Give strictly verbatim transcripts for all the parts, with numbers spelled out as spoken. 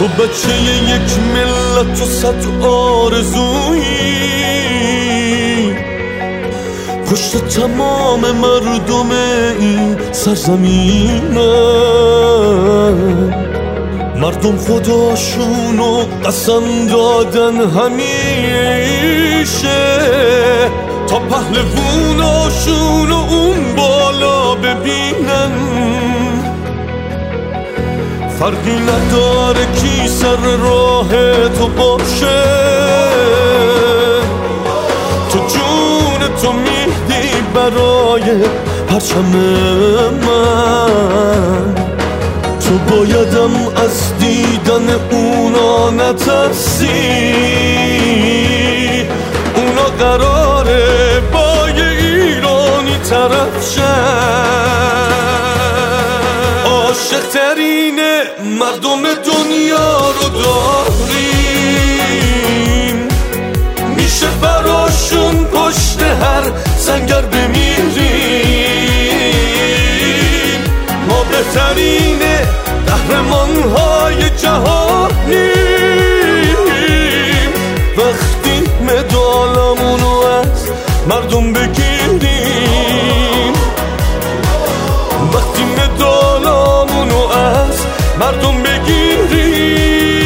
تو بچه یک ملت و صد آرزویی، پشت تمام مردم این سرزمینه. مردم خداشونو قسم دادن همیشه تا پهلووناشونو اون بالا ببینن. فرقی نداره کی سر راه تو باشه، تو جون تو میدی برای پرچم من. تو بایدم از دیدن اونا نترسی، اونا قراره با یه ایرانی طرف شن. عاشق ترین مردم دنیا رو داریم، میشه براشون پشت هر سنگر بمیریم. ما بهترین قهرمان‌های جهانیم وقتی مدالمونو از مردم بگیریم، وقتی مدالمونو از مردم بگیریم.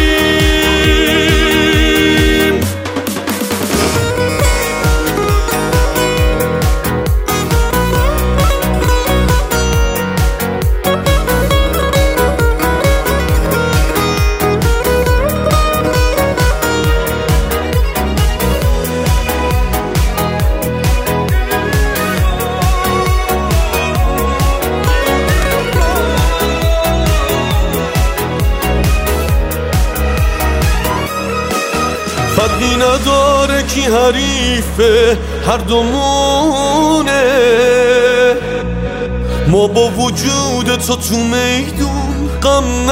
فرقی نداره کی حریفه، هر دومونه. ما با وجود تو تو میدون غم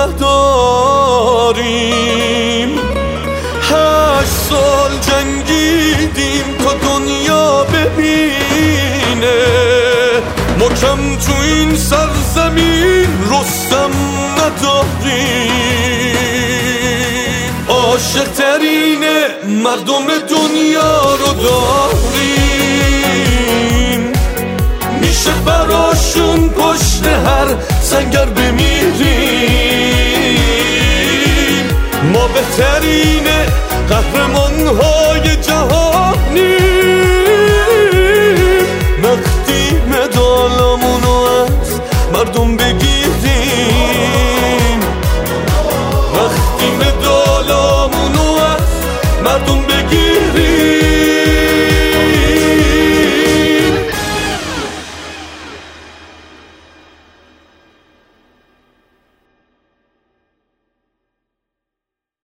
نداریم. هشت سال جنگیدیم تا دنیا ببینه، ما کم تو این سرزمین رستم نداریم. عاشق ترین مردم دنیا رو داریم، میشه براشون پشت هر سنگر بمیریم. ما بهترین قهرمان‌های جهانیم وقتی مدالمونو از مردم بگیریم، وقتی مدالمونو از مردم بگیریم.